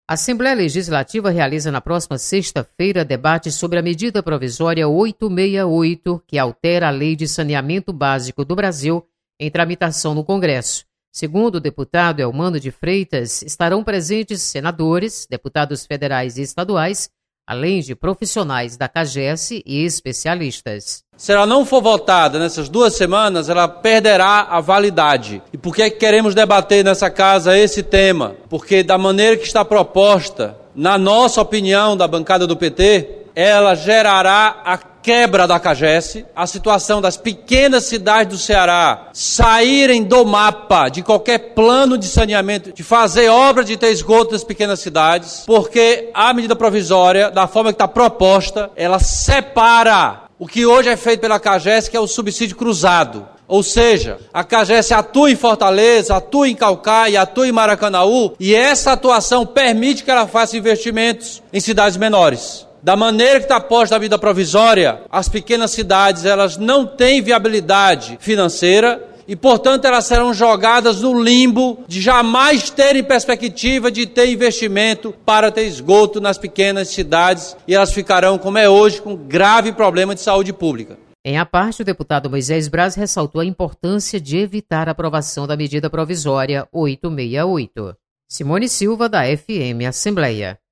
A Assembleia Legislativa realiza na próxima sexta-feira debate sobre a medida provisória 868, que altera a Lei de Saneamento Básico do Brasil, em tramitação no Congresso. Segundo o deputado Elmano de Freitas, estarão presentes senadores, deputados federais e estaduais, além de profissionais da CAGES e especialistas. Se ela não for votada nessas 2 semanas, ela perderá a validade. E por que queremos debater nessa casa esse tema? Porque da maneira que está proposta, na nossa opinião, da bancada do PT, ela gerará a quebra da CAGES, a situação das pequenas cidades do Ceará saírem do mapa de qualquer plano de saneamento, de fazer obra de ter esgoto das pequenas cidades, porque a medida provisória, da forma que está proposta, ela separa o que hoje é feito pela CAGES, que é o subsídio cruzado. Ou seja, a CAGES atua em Fortaleza, atua em Caucaia, atua em Maracanaú, e essa atuação permite que ela faça investimentos em cidades menores. Da maneira que está posta a medida provisória, as pequenas cidades elas não têm viabilidade financeira e, portanto, elas serão jogadas no limbo de jamais terem perspectiva de ter investimento para ter esgoto nas pequenas cidades, e elas ficarão, como é hoje, com grave problema de saúde pública. Em a parte, o deputado Moisés Braz ressaltou a importância de evitar a aprovação da medida provisória 868. Simone Silva, da FM Assembleia.